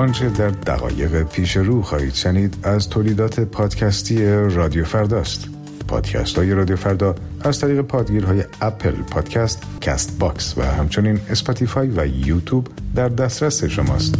آنچه در دقایق پیش رو خواهید شنید از تولیدات پادکستی رادیو فرداست. پادکست های رادیو فردا از طریق پادگیرهای اپل پادکست، کست باکس و همچنین اسپاتیفای و یوتیوب در دسترس شماست.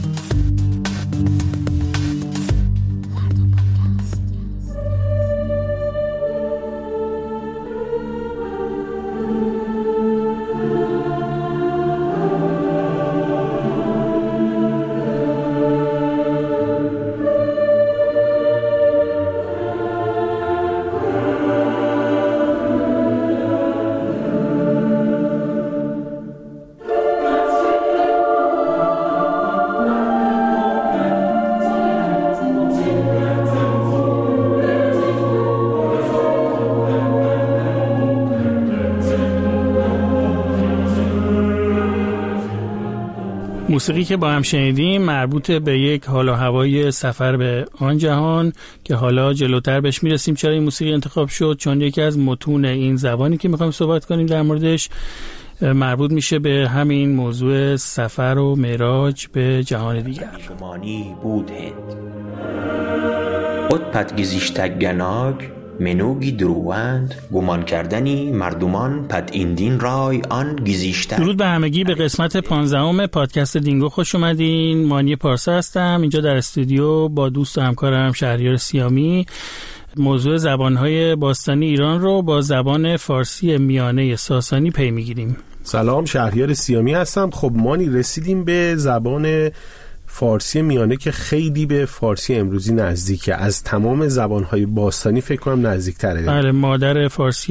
موسیقی که با هم شنیدیم مربوط به یک حال و هوای سفر به آن جهان که حالا جلوتر بهش میرسیم. چرا این موسیقی انتخاب شد؟ چون یکی از متون این زبانی که میخوایم صحبت کنیم در موردش مربوط میشه به همین موضوع سفر و معراج به جهان دیگر. شمانی بود هند ات پد گزیشتگ گناگ منوگی دروند گمان کردنی مردمان پد ایندین رای آن گزیشتگ. درود به همگی، به قسمت 15 پادکست دینگو خوش اومدین. مانی پارسا هستم، اینجا در استودیو با دوست و همکارم شهریار سیامی موضوع زبانهای باستانی ایران رو با زبان فارسی میانه ساسانی پی میگیریم. سلام، شهریار سیامی هستم. خب مانی، رسیدیم به زبان فارسی میانه که خیلی به فارسی امروزی نزدیکه. از تمام زبانهای باستانی فکر کنم نزدیک‌تره. بله، مادر فارسی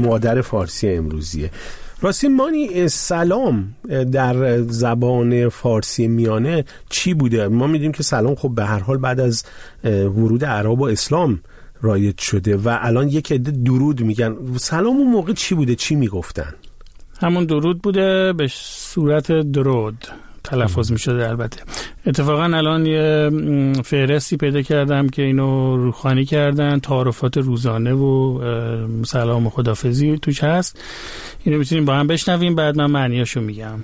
امروزیه. راستی مانی، سلام در زبان فارسی میانه چی بوده؟ ما میدونیم که سلام خب به هر حال بعد از ورود عرب و اسلام رایج شده و الان یک عده درود میگن. سلام اون موقع چی بوده؟ چی میگفتن؟ همون درود بوده، به صورت درود تلفظ می شده. البته اتفاقا الان یه فهرستی پیدا کردم که اینو روخانی کردن، تعارفات روزانه و سلام و خدافظی توش هست. اینو میتونیم با هم بشنویم، بعد من معنیاشو میگم.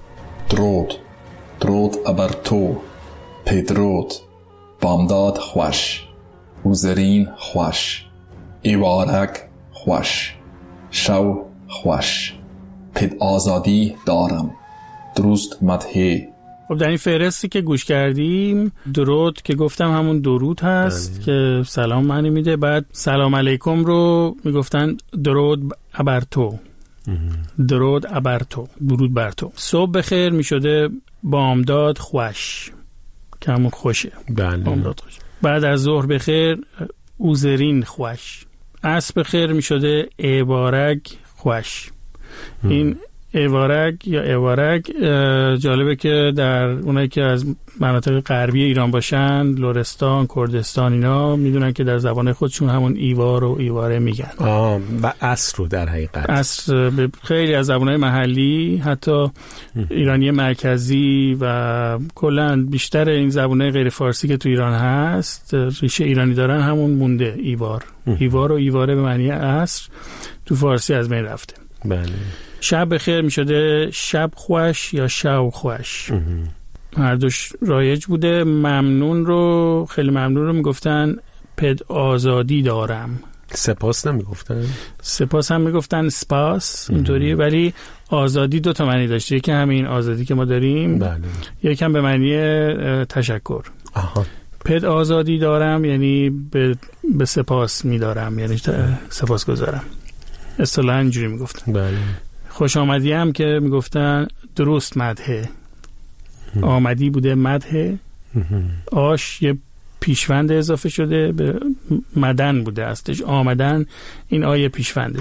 درود ابر تو پدرود بامداد خوش وزرین خوش ایوارک خوش شو خوش پد آزادی دارم درست مدهی. خب در این فهرستی که گوش کردیم درود که گفتم همون درود هست که سلام معنی میده. بعد سلام علیکم رو میگفتن درود ابر تو، درود ابر تو، درود بر تو. صبح بخیر میشده بامداد خوش که همون خوشه. بامداد خوش. بعد از ظهر بخیر اوزرین خوش. عصر بخیر میشده ایوارگ خوش. این ایوارگ یا ایوارگ جالبه که در اونایی که از مناطق غربی ایران باشن، لرستان، کردستان، اینا میدونن که در زبان خودشون همون ایوار و ایواره میگن. و عصر رو در حقیقت عصر به خیلی از زبانهای محلی، حتی ایرانی مرکزی و کلا بیشتر این زبانهای غیر فارسی که تو ایران هست ریشه ایرانی دارن همون مونده. ایوار و ایواره به معنی عصر تو فارسی از بین رفته. بله. شب بخیر می شده شب خوش یا شو خوش. هر دوش رایج بوده. ممنون رو، خیلی ممنون رو می گفتن پد آزادی دارم. سپاس نمی گفتن؟ سپاس هم می گفتن سپاس، اینطوریه. ولی آزادی دو تا معنی داشته، یکی همین آزادی که ما داریم، بله. یکی هم به معنی تشکر. پد آزادی دارم یعنی به سپاس می دارم، یعنی سپاس گذارم. اصطلاحاً اینجوری می گفتن. بله. خوش آمدی هم که میگفتن درست مدحه. آمدی بوده مدحه. آش یه پیشوند اضافه شده به مدن بوده اصلش. آمدن این آیه پیشونده.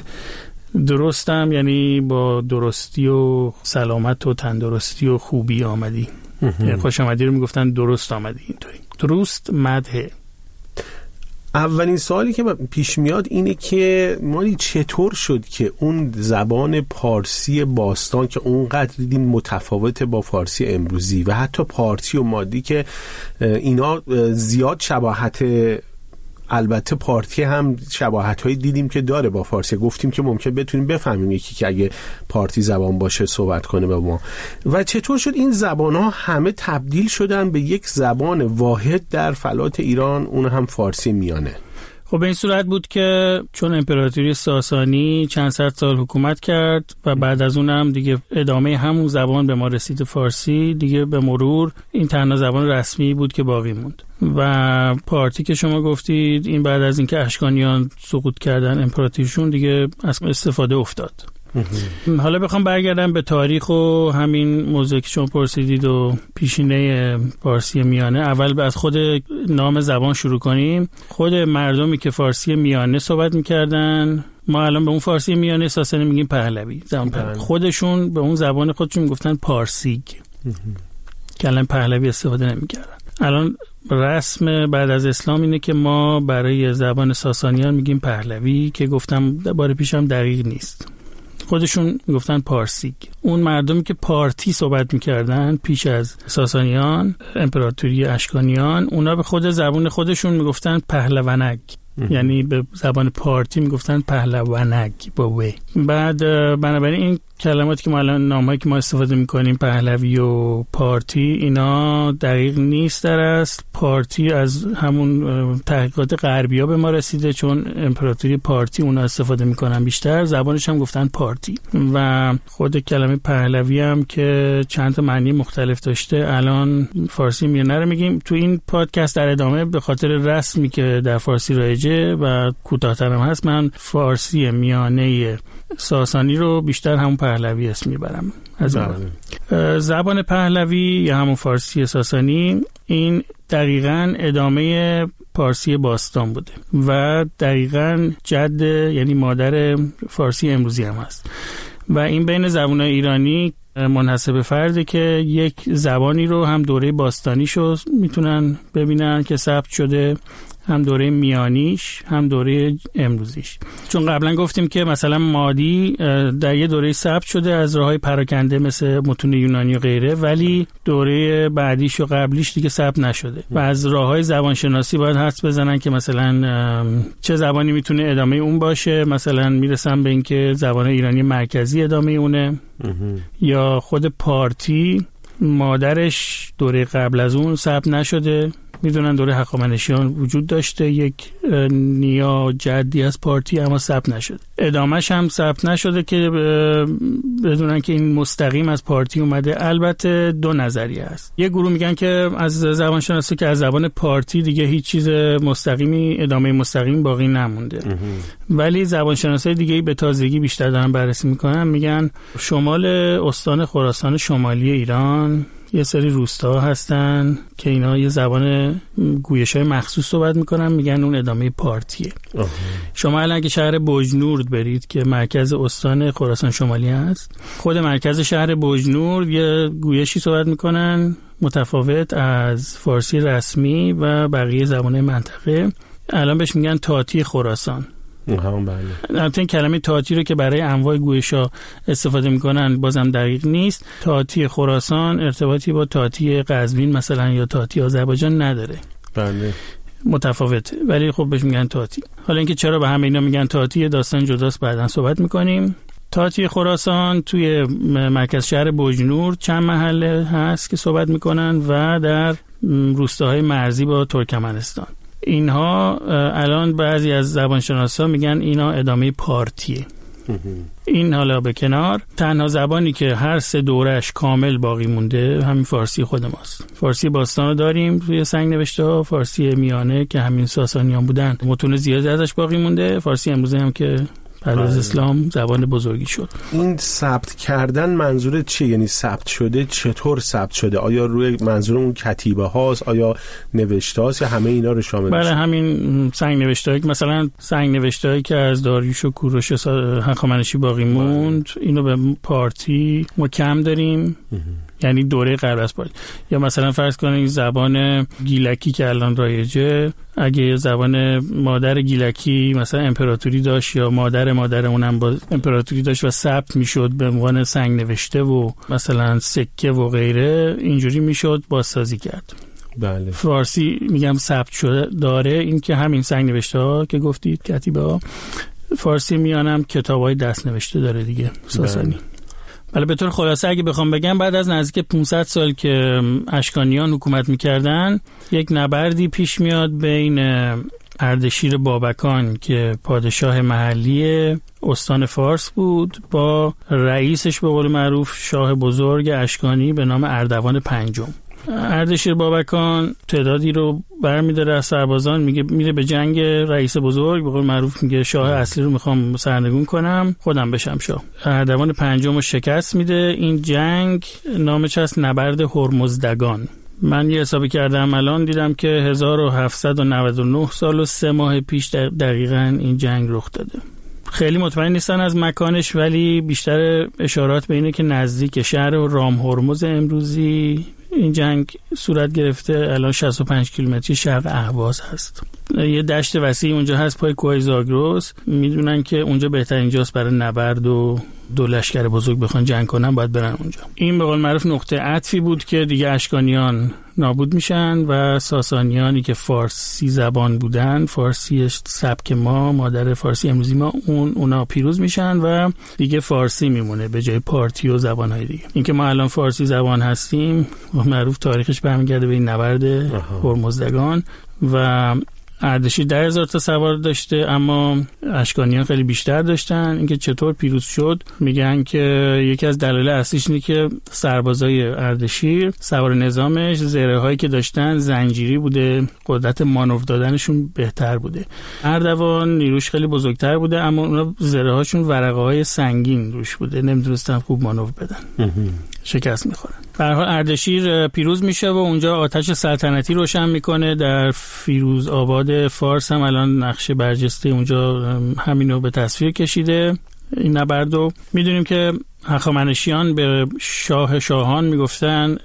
درستم یعنی با درستی و سلامت و تندرستی و خوبی آمدی. یعنی خوش آمدی رو میگفتن درست آمدی. اینطوری درست مدحه. اولین سوالی که پیش میاد اینه که مالی چطور شد که اون زبان پارسی باستان که اونقدر دیدیم متفاوت با فارسی امروزی و حتی پارسی و مادی که اینا زیاد شباهت البته پارتی هم شباهت‌هایی دیدیم که داره با فارسی. گفتیم که ممکن بتونیم بفهمیم یکی که اگه پارتی زبان باشه صحبت کنه با ما. و چطور شد این زبان‌ها همه تبدیل شدن به یک زبان واحد در فلات ایران، اون هم فارسی میانه؟ خب به این صورت بود که چون امپراتوری ساسانی چند صد سال حکومت کرد و بعد از اونم دیگه ادامه همون زبان به ما رسید، فارسی دیگه به مرور این تنها زبان رسمی بود که باقی موند. و پارتی که شما گفتید این بعد از اینکه اشکانیان سقوط کردن امپراتوریشون دیگه از استفاده افتاد. حالا بخوام برگردم به تاریخ و همین موضوعی که شما پرسیدید و پیشینه فارسی میانه، اول از خود نام زبان شروع کنیم. خود مردمی که فارسی میانه صحبت میکردن، ما الان به اون فارسی میانه ساسانی میگیم پهلوی، زبان پهلوی. خودشون به اون زبان خودشون میگفتن پارسیگ، کلمه پهلوی استفاده نمیکردن. الان رسم بعد از اسلام اینه که ما برای زبان ساسانیان میگیم پهلوی، که گفتم بار پیشم دقیق نیست، خودشون میگفتن پارسیگ. اون مردمی که پارتی صحبت میکردن پیش از ساسانیان، امپراتوری اشکانیان، اونا به خود زبان خودشون میگفتن پهلونگ، یعنی به زبان پارتی میگفتن پهلونگ با و. بعد بنابراین این کلماتی که ما الان نامهایی که ما استفاده میکنیم پهلوی و پارتی اینا دقیق نیست در اصل. پارتی از همون تحقیقات غربی‌ها به ما رسیده، چون امپراتوری پارتی اونا استفاده میکنن بیشتر، زبانش هم گفتن پارتی. و خود کلمه پهلوی هم که چند تا معنی مختلف داشته، الان فارسی میانه رو میگیم. تو این پادکست در ادامه به خاطر رسمی که در فارسی رایجه و کوتاه‌تر هم هست، من فارسی میانه ساسانی رو بیشتر همون پهلوی اسم میبرم. از زبان پهلوی یا همون فارسی ساسانی این دقیقاً ادامه فارسی باستان بوده و دقیقاً جد یعنی مادر فارسی امروزی هم هست. و این بین زبان‌های ایرانی منحصر به فرده که یک زبانی رو هم دوره باستانیشو میتونن ببینن که ثبت شده، هم دوره میانیش، هم دوره امروزیش. چون قبلا گفتیم که مثلا مادی در یه دوره ثبت شده از راههای پراکنده مثل متون یونانی و غیره، ولی دوره بعدیش و قبلیش دیگه ثبت نشده و از راههای زبانشناسی باید حدس بزنن که مثلا چه زبانی میتونه ادامه اون باشه. مثلا میرسن به اینکه زبان ایرانی مرکزی ادامه اونه، یا خود پارتی مادرش دوره قبل از اون ثبت نشده. میدونن دوره هخامنشیان وجود داشته یک نیا جدی از پارتی، اما ثبت نشده. ادامهش هم ثبت نشده که بدونن که این مستقیم از پارتی اومده. البته دو نظریه هست. یه گروه میگن که از زبان شناسی که از زبان پارتی دیگه هیچ چیز مستقیمی، ادامه مستقیم باقی نمونده. ولی زبان شناسای دیگه‌ای به تازگی بیشتر دارن بررسی میکنن، میگن شمال استان خراسان شمالی ایران یه سری روستاها هستن که اینا یه زبان گویش‌های مخصوص صحبت میکنن، میگن اون ادامه پارتیه. شما الان اگه شهر بوجنورد برید که مرکز استان خراسان شمالی هست، خود مرکز شهر بوجنورد یه گویشی صحبت میکنن متفاوت از فارسی رسمی و بقیه زبان‌های منطقه. الان بهش میگن تاتی خراسان. البته این کلمه تاتی رو که برای انواع گویش‌ها استفاده میکنن بازم دقیق نیست. تاتی خراسان ارتباطی با تاتی قزوین مثلا یا تاتی آذربایجان نداره. بله. متفاوته، ولی خب بهش میگن تاتی. حالا اینکه چرا به همه اینا میگن تاتی داستان جداست، بعداً صحبت میکنیم. تاتی خراسان توی مرکز شهر بوجنورد چند محله هست که صحبت میکنن و در روستاهای مرزی با ترکمنستان. اینها الان بعضی از زبانشناسا میگن اینا ادامه پارتیه. این حالا به کنار، تنها زبانی که هر سه دورش کامل باقی مونده همین فارسی خود ماست. فارسی باستان رو داریم روی سنگ نوشته ها، فارسی میانه که همین ساسانیان بودن متون زیادی ازش باقی مونده، فارسی امروزی هم که بعد از اسلام زبان بزرگی شد. این ثبت کردن منظور چیه؟ یعنی ثبت شده چطور ثبت شده؟ آیا روی منظور اون کتیبه هاست، آیا نوشته هاست، یا همه اینا رو شامل میشه؟ بله، همین سنگ نوشته هایی که مثلا سنگ نوشته هایی که از داریوش و کوروش هخامنشی باقی موند، اینو به پارتی ما کم داریم، یعنی دوره قبل از پارتی. یا مثلا فرض کنید زبان گیلکی که الان رایجه، اگه زبان مادر گیلکی مثلا امپراتوری داشت یا مادر اونم با امپراتوری داشت و ثبت میشد به عنوان سنگ نوشته و مثلا سکه و غیره، اینجوری میشد بازسازی کرد. بله. فارسی میگم ثبت شده داره، این که همین سنگ نوشته ها که گفتید کتیبه ها. فارسی میانم کتابای دست نوشته داره دیگه ساسانی. بله به طور خلاصه اگه بخوام بگم بعد از نزدیک 500 سال که اشکانیان حکومت میکردن یک نبردی پیش میاد بین اردشیر بابکان که پادشاه محلی استان فارس بود با رئیسش به قول معروف شاه بزرگ اشکانی به نام اردوان پنجم. اردشیر بابکان تعدادی رو برمی‌داره از سربازان، میره به جنگ رئیس بزرگ، به قول معروف میگه شاه اصلی رو میخوام سرنگون کنم خودم بشم شاه. اردوان پنجم رو شکست میده. این جنگ نامش هست نبرد هرمزدگان. من یه حسابی کردم الان دیدم که 1799 سال و 3 ماه پیش دقیقاً این جنگ رخ داده. خیلی مطمئن نیستن از مکانش، ولی بیشتر اشارات به اینه که نزدیک شهر رام هرمز امروزی این جنگ صورت گرفته. الان 65 کیلومتری شرق اهواز هست. یه دشت وسیع اونجا هست پای کوه زاگرس. میدونن که اونجا بهترین جاست برای نبرد و دو لشکر بزرگ بخوان جنگ کنن باید برن اونجا. این به قول معروف نقطه عطفی بود که دیگه اشکانیان نابود میشن و ساسانیانی که فارسی زبان بودن، فارسی سبک ما، مادر فارسی امروزی ما، اونا پیروز میشن و دیگه فارسی میمونه به جای پارتی و زبانهای دیگه. اینکه ما الان فارسی زبان هستیم معروف تاریخش برمیگرده به این نبرد هرمزدگان و اردشیر 10,000 تا سوار داشته اما اشکانیان خیلی بیشتر داشتن. اینکه چطور پیروز شد میگن که یکی از دلایل اصلیش اینه که سربازای اردشیر سوار نظامش زره هایی که داشتن زنجیری بوده، قدرت مانور دادنشون بهتر بوده. اردوان نیروش خیلی بزرگتر بوده اما اونا زره هاشون ورقه های سنگین روش بوده، نمیدونستن خوب مانور بدن، شکست میخورن. به هر حال اردشیر پیروز میشه و اونجا آتش سلطنتی روشن میکنه. در فیروز آباد فارس هم الان نقش برجسته اونجا همینو به تصویر کشیده. این نبردو میدونیم که هخامنشیان به شاهان میگفتن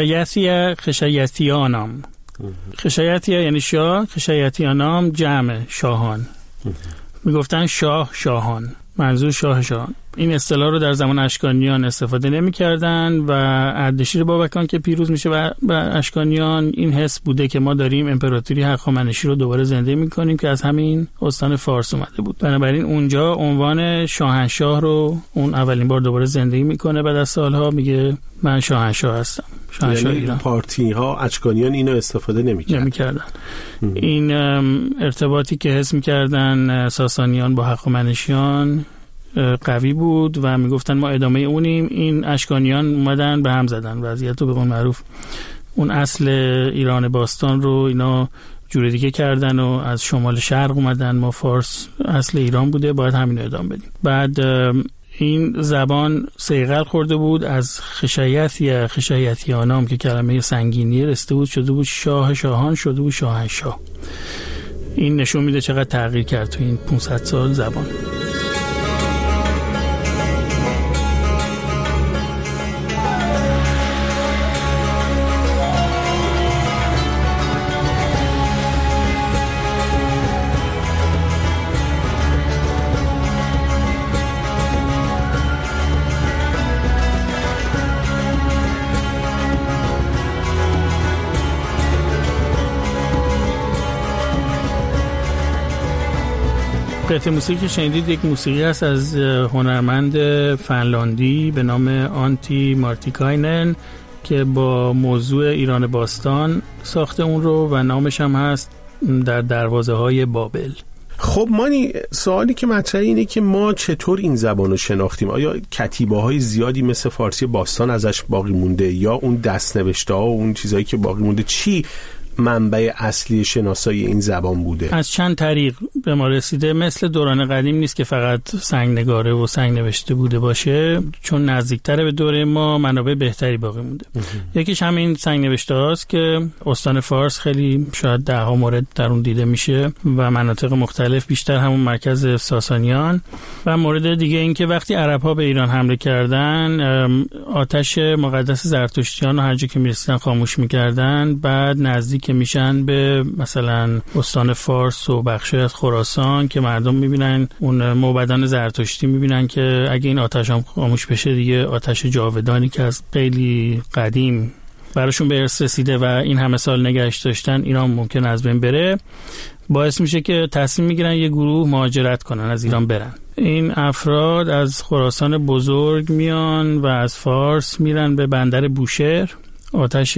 خشایتیانام. خشایتیا یعنی شاه، خشایتیانام جمع شاهان. میگفتن شاهان، منظور شاهان. این اصطلاح رو در زمان اشکانیان استفاده نمی کردن و اردشیر بابکان که پیروز میشه و اشکانیان این حس بوده که ما داریم امپراتوری هخامنشی رو دوباره زنده می کنیم که از همین استان فارس اومده بود. بنابراین اونجا عنوان شاهنشاه رو اون اولین بار دوباره زندگی میکنه. بعد از سالها میگه من شاهنشاه هستم. شاهنشاه ایران. پارتی ها اشکانیان اینو استفاده نمی‌کردن. این ارتباطی که حس می‌کردن ساسانیان با هخامنشیان قوی بود و میگفتن ما ادامه اونیم. این اشکانیان اومدن به هم زدن وضعیت رو به قول معروف اون اصل ایران باستان رو اینا جور دیگه کردن و از شمال شرق اومدن. ما فارس اصل ایران بوده باید همین رو ادامه بدیم. بعد این زبان صیقل خورده بود از خشایت یا خشایتیانام که کلمه سنگینی رسته بود شده بود شاهان شده بود شاهنشاه. این نشون میده چقدر تغییر کرد تو این 500 سال زبان. قطعه موسیقی که شنیدید یک موسیقی هست از هنرمند فنلاندی به نام آنتی مارتیکاینن که با موضوع ایران باستان ساخته اون رو و نامش هم هست در دروازه های بابل. خب مانی، سوالی که مطرحه اینه که ما چطور این زبان رو شناختیم؟ آیا کتیبه های زیادی مثل فارسی باستان ازش باقی مونده یا اون دست‌نوشته ها و اون چیزایی که باقی مونده چی منبع اصلی شناسایی این زبان بوده؟ از چند طریق به ما رسیده. مثل دوران قدیم نیست که فقط سنگ نگاره و سنگ نوشته بوده باشه، چون نزدیکتر به دوره ما منابع بهتری باقی مونده. یکیش همین سنگ نوشته هاست که استان فارس خیلی شاید 10 مورد در اون دیده میشه و مناطق مختلف، بیشتر همون مرکز ساسانیان. و مورد دیگه این که وقتی عرب ها به ایران حمله کردن آتش مقدس زرتشتیان رو هر جا که میرسیدن خاموش میکردن. بعد نزدیک که میشن به مثلا استان فارس و بخشی از خراسان که مردم میبینن اون موبدان زرتشتی میبینن که اگه این آتش هم خاموش بشه دیگه آتش جاودانی که از خیلی قدیم براشون به ارث رسیده و این همه سال نگهش داشتن، ایران ممکن از بین بره، باعث میشه که تصمیم میگیرن یه گروه مهاجرت کنن، از ایران برن. این افراد از خراسان بزرگ میان و از فارس میرن به بندر بوشهر، آتش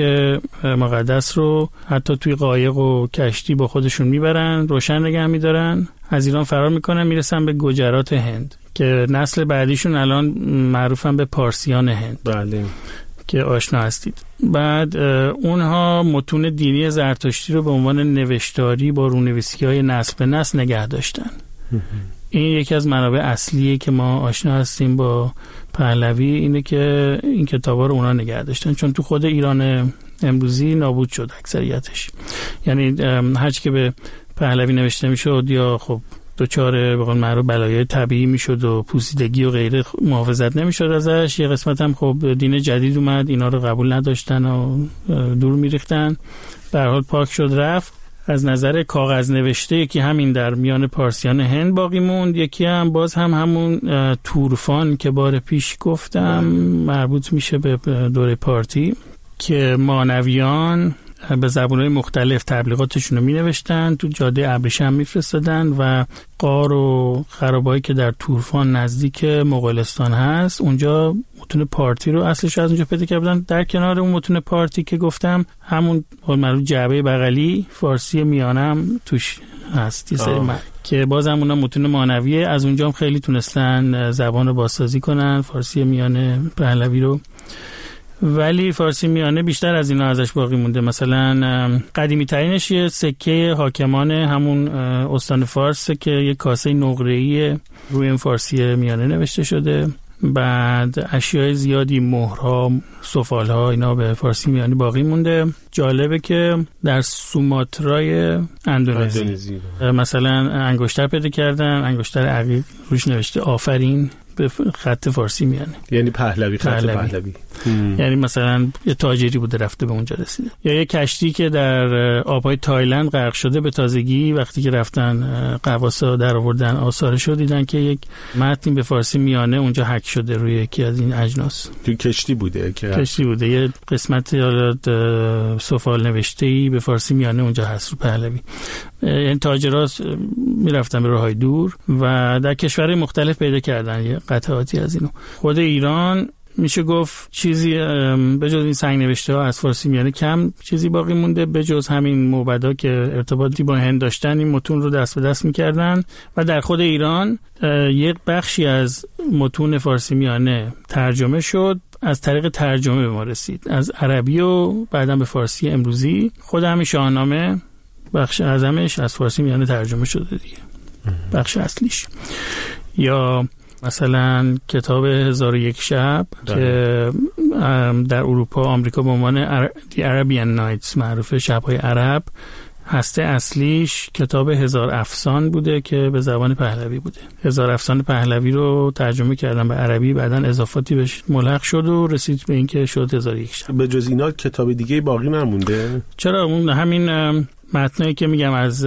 مقدس رو حتی توی قایق و کشتی با خودشون میبرن، روشن نگه میدارن، از ایران فرار میکنن، میرسن به گجرات هند که نسل بعدیشون الان معروفن به پارسیان هند. بله، که آشنا هستید. بعد اونها متون دینی زرتشتی رو به عنوان نوشتاری با رونویسی‌های نسل به نسل نگه داشتن. این یکی از منابع اصلیه که ما آشنا هستیم با پهلوی، اینه که این کتابا رو اونا نگه داشتن، چون تو خود ایران امروزی نابود شد اکثریتش. یعنی هرچی که به پهلوی نوشته میشد یا خب دوچار به قول معروف بلایای طبیعی میشد و پوسیدگی و غیره محافظت نمیشد ازش. یه قسمت هم خب دین جدید اومد، اینا رو قبول نداشتن و دور میریختن. به هر حال پاک شد رفت. از نظر کاغذ نوشته یکی همین در میان پارسیان هند باقی موند، یکی هم باز هم همون تورفان که بار پیش گفتم مربوط میشه به دوره پارتی که مانویان به زبان‌های مختلف تبلیغاتشون رو می‌نوشتن، تو جاده ابریشم می‌فرستادن و غار و خرابه‌ای که در تورفان نزدیک مغولستان هست اونجا متون پارتی رو اصلش از اونجا پیدا کردن. در کنار اون متون پارتی که گفتم همون معروف جعبه بغلی فارسی میانم توش هست یه سری که بازم اونا متون مانویه، از اونجا هم خیلی تونستن زبان رو بازسازی کنن فارسی میانه پهلوی رو. ولی فارسی میانه بیشتر از اینا ازش باقی مونده. مثلا قدیمی ترینش یه سکه حاکمان همون استان فارس که یه کاسه نقره‌ای روی این فارسی میانه نوشته شده. بعد اشیاء زیادی، مهرها، سفالها، اینا به فارسی میانه باقی مونده. جالبه که در سوماترای اندونزی مثلا انگشتر پیدا کردن، انگشتر عقیق روش نوشته آفرین به خط فارسی میانه، یعنی پهلوی، خط پهلوی. یعنی مثلا یه تاجری بوده رفته به اونجا رسیده. یا یه کشتی که در آبهای تایلند غرق شده به تازگی، وقتی که رفتن غواصا در آوردن آثارش رو دیدن که یک متن به فارسی میانه اونجا حک شده روی یکی از این اجناس. تو کشتی بوده که کشتی بوده، یه قسمت سفال نوشته‌ای به فارسی میانه اونجا هست رو پهلوی. یعنی تاجرها میرفتن به راههای دور و در کشورهای مختلف پیدا کردن یه قطعاتی از اینو. خود ایران میشه گفت چیزی به جز این سنگ نوشته ها از فارسی میانه کم چیزی باقی مونده، به جز همین موبدا که ارتباطی با هند داشتن این متون رو دست به دست میکردن. و در خود ایران یک بخشی از متون فارسی میانه ترجمه شد، از طریق ترجمه به ما رسید از عربی و بعداً به فارسی امروزی. خود همین شاهنامه بخش اعظمش از فارسی میانه ترجمه شده دیگه، بخش اصلیش. یا مثلا کتاب 1001 شب که در اروپا آمریکا به عنوان The Arabian Nights معروفه، شب‌های عرب، هسته اصلیش کتاب 1000 افسان بوده که به زبان پهلوی بوده. 1000 افسان پهلوی رو ترجمه کردن به عربی، بعدن اضافاتی بهش ملحق شد و رسید به این که شد 1001 شب. به جز اینا کتاب دیگه باقی نمونده؟ چرا، اون همین متنایی که میگم از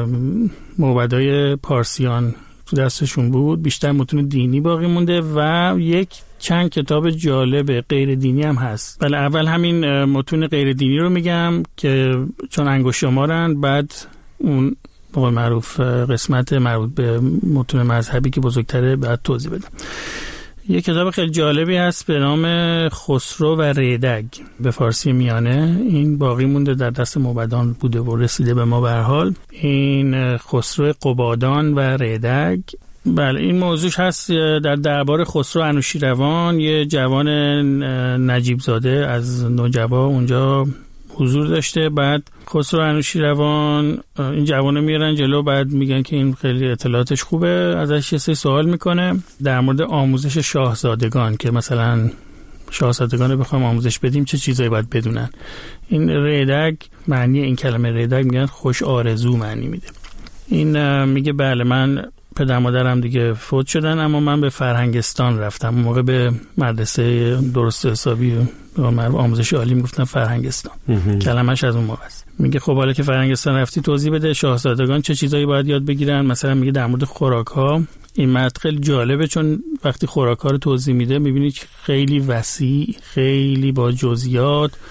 موبدای پارسیان تو دستشون بود، بیشتر متون دینی باقی مونده و یک چند کتاب جالب غیر دینی هم هست. ولی اول همین متون غیر دینی رو میگم که چون انگشت شمارن، بعد اون به قول معروف قسمت مربوط به متون مذهبی که بزرگتره بعد توضیح بدم. یک کتاب خیلی جالبی هست به نام خسرو و ریدگ به فارسی میانه. این باقی مونده، در دست موبدان بوده و رسیده به ما به هر حال. این خسرو قبادان و ریدگ. بله، این موضوعش هست در دربار خسرو انوشیروان، یه جوان نجیب زاده از نوجبا اونجا حضور داشته. بعد خسرو انوشیروان این جوانو میارن جلو، بعد میگن که این خیلی اطلاعاتش خوبه، ازش یه سری سوال میکنه در مورد آموزش شاهزادگان که مثلا شاهزادگان رو بخوام آموزش بدیم چه چیزایی باید بدونن. این ریدگ، معنی این کلمه ریدگ میگن خوش آرزو معنی میده. این میگه بله من پدر مادرم دیگه فوت شدن، اما من به فرهنگستان رفتم. اون موقع به مدرسه درست حسابی آموزش عالی میگفتن فرهنگستان. کلمش از اون موقع است. میگه خب حالا که فرهنگستان رفتی توضیح بده شاهزادگان چه چیزایی باید یاد بگیرن. مثلا میگه در مورد خوراک‌ها. این متن خیلی جالبه چون وقتی خوراک‌ها رو توضیح میده میبینی خیلی وسیع، خیلی با جزئیات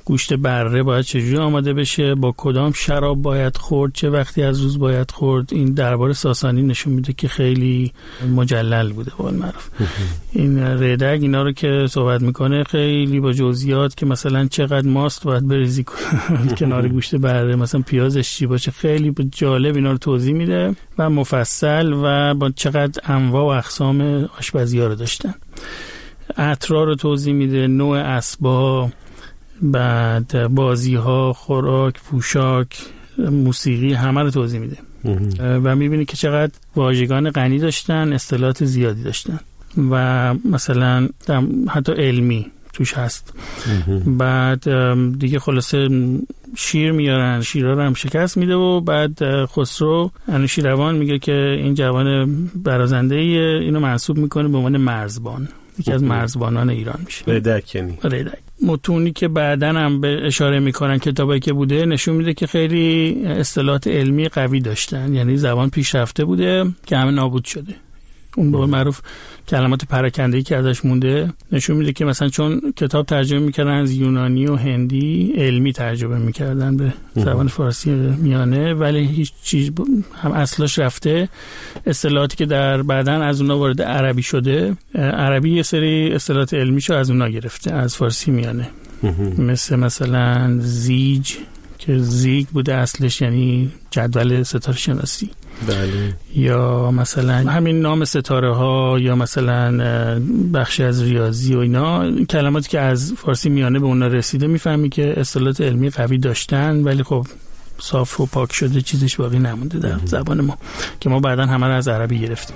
گوشت بره باید چجوری آماده بشه، با کدام شراب باید خورد، چه وقتی از روز باید خورد. این دربار ساسانی نشون میده که خیلی مجلل بوده با معروف. این ریدک اینا رو که صحبت میکنه خیلی با جزئیات که مثلا چقدر ماست باید بریزی کنار گوشت بره، مثلا پیازش چی باشه، خیلی جالب اینا رو توضیح میده و مفصل و با چقدر انواع و اقسام آشپزی‌ها رو داشتن. عطرا رو توضیح میده، نوع اسباب، بعد بازی‌ها، خوراک، پوشاک، موسیقی، همه رو توضیح میده و میبینی که چقدر واژگان غنی داشتن، اصطلاحات زیادی داشتن و مثلا حتی علمی توش هست. بعد دیگه خلاصه شیر میارن، شیرها رو هم شکست میده و بعد خسرو انوشیروان میگه که این جوان برازنده اینو منصوب میکنه به عنوان مرزبان، یکی از مرزبانان ایران میشه. ریدک یعنی ریدک. متونی که بعدن هم به اشاره میکنن کتابایی که بوده نشون میده که خیلی اصطلاحات علمی قوی داشتن، یعنی زبان پیشرفته بوده که همه نابود شده. اون به معروف کلمات پراکنده‌ای که ازش مونده نشون میده که مثلا چون کتاب ترجمه میکردن از یونانی و هندی، علمی ترجمه میکردن به زبان فارسی میانه، ولی هیچ چیز هم اصلش رفته. اصطلاحاتی که در بعدن از اونها وارد عربی شده، عربی یه سری اصطلاحات علمیشو از اونها گرفته از فارسی میانه، مثلا زیج که زیگ بوده اصلش، یعنی جدول ستاره شناسی. بله. یا مثلا همین نام ستاره ها، یا مثلا بخشی از ریاضی و اینا، کلماتی که از فارسی میانه به اونا رسیده میفهمی که اصطلاحات علمی قوی داشتن، ولی خب صاف و پاک شده، چیزش باقی نمونده در زبان ما که ما بعداً همه رو از عربی گرفتیم.